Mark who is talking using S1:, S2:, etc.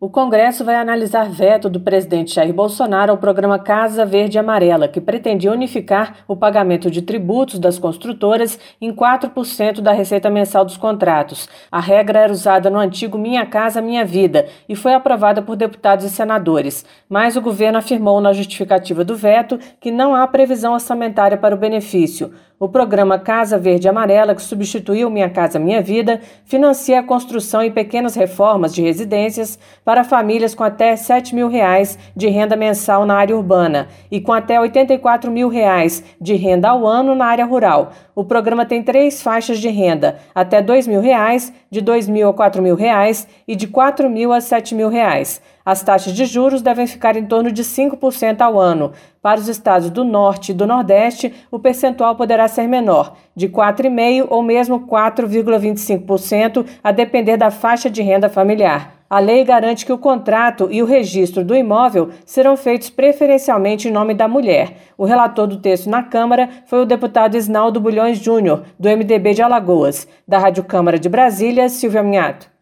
S1: O Congresso vai analisar veto do presidente Jair Bolsonaro ao programa Casa Verde e Amarela, que pretendia unificar o pagamento de tributos das construtoras em 4% da receita mensal dos contratos. A regra era usada no antigo Minha Casa Minha Vida e foi aprovada por deputados e senadores. Mas o governo afirmou na justificativa do veto que não há previsão orçamentária para o benefício. O programa Casa Verde e Amarela, que substituiu Minha Casa Minha Vida, financia a construção e pequenas reformas de residências para famílias com até R$ 7.000 de renda mensal na área urbana e com até R$ 84.000 de renda ao ano na área rural. O programa tem 3 faixas de renda, até R$ 2.000, de R$ 2.000 a R$ 4.000 e de R$ 4.000 a R$ 7.000. As taxas de juros devem ficar em torno de 5% ao ano. Para os estados do Norte e do Nordeste, o percentual poderá ser menor, de 4,5% ou mesmo 4,25%, a depender da faixa de renda familiar. A lei garante que o contrato e o registro do imóvel serão feitos preferencialmente em nome da mulher. O relator do texto na Câmara foi o deputado Isnaldo Bulhões Júnior, do MDB de Alagoas. Da Rádio Câmara de Brasília, Silvia Minhato.